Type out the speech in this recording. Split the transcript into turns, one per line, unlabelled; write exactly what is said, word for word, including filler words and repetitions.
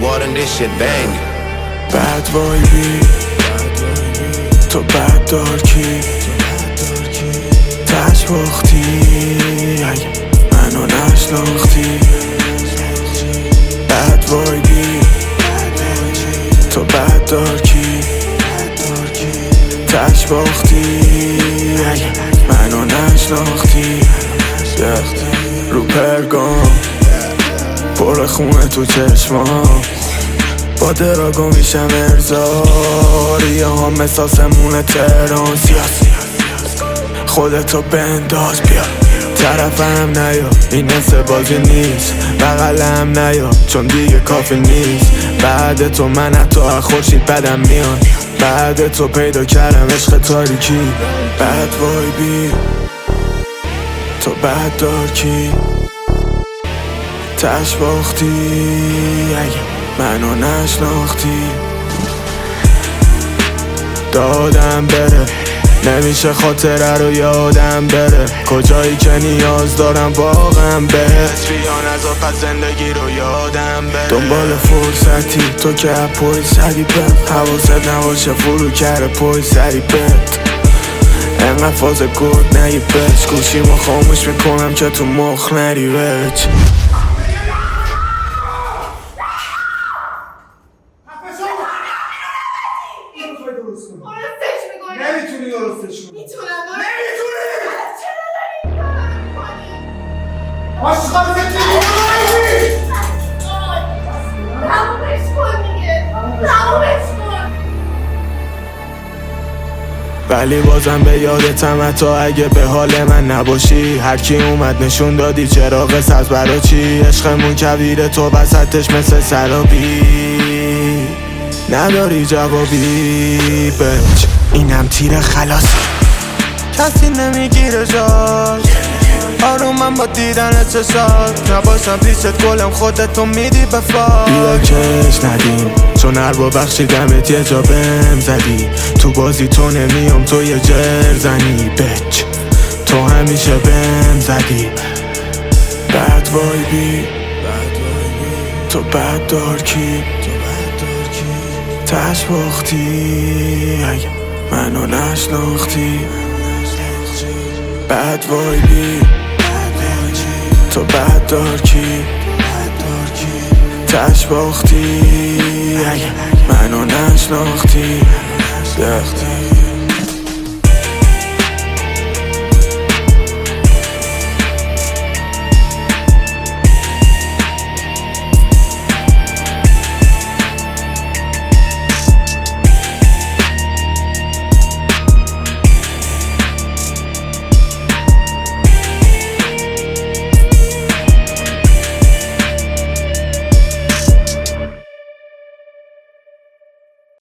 water and this shit bang.
Bad وایبی تو بد دارکی تش باختی اگه منو نشناختی. بد وایبی تو بد دارکی تش باختی اگه منو نشناختی. رو پرگام پر خونه تو چشمام با دراگو میشم ارزاری ها مثل سمون تهران. سیاسی خودتو بنداز بیا طرفم نیا این نسه بازی نیست. بغلم نیا چون دیگه کافی نیست. بعد تو من حتی از خورشید بدم میاد. بعد تو پیدا کردم عشق تاریکی. بد وایبی تو بد دارکی تش باختی اگه منو نشناختی. دادم بره نمیشه خاطره رو یادم بره. کجایی که نیاز دارم واقعا بهت بیان از آفت زندگی رو یادم بره. دنبال فرصتی تو که پای سری بد حواست نباشه فرو کرده پای سری بد. انقدر فاز گود نگی بچ گوشیمو خاموش میکنم که تو مخ نری بچ.
نمیتونی درستش کنی.
میتونم
نمیتونی.
چرا داری این کارو میکنی؟
آشقال زندگی
تمومش کن دیگه. تمومش کن.
ولی بازم به یادتم حتی اگه به حال من نباشی. هر کی اومد نشون دادی چراغ سبز برا چی. عشقمون کویر تو وسطش مثل سرابی نداری جوابی بچ. اینم تیر خلاصی کسی نمیگیره جاش. آروم من با دیدن چشات نباشم پیشت گلم خودتو میدی به فاش. بیا کش ندیم چون هر با بخشیدمت یه جا بهم زدی. تو بازی تو نمیام تو یه جر زنی بچ. تو همیشه بهم زدی. بد وایبی تو بد دارکی تش باختی اگه منو نشناختی. بد وایبی تو بد دارکی تش باختی اگه منو نشناختی.